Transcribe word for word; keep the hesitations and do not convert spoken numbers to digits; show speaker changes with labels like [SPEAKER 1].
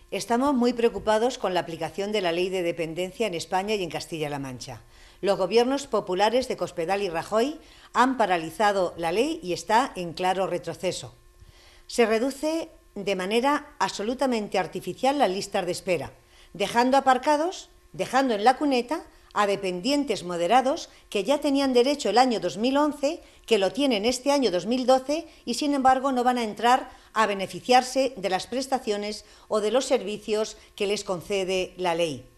[SPEAKER 1] Estamos muy preocupados con la aplicación de la Ley de Dependencia en España y en Castilla-La Mancha. Los gobiernos populares de Cospedal y Rajoy han paralizado la ley y está en claro retroceso. Se reduce de manera absolutamente artificial las listas de espera, dejando aparcados, dejando en la cuneta a dependientes moderados que ya tenían derecho el año dos mil once, que lo tienen este año dos mil doce y sin embargo no van a entrar a beneficiarse de las prestaciones o de los servicios que les concede la ley.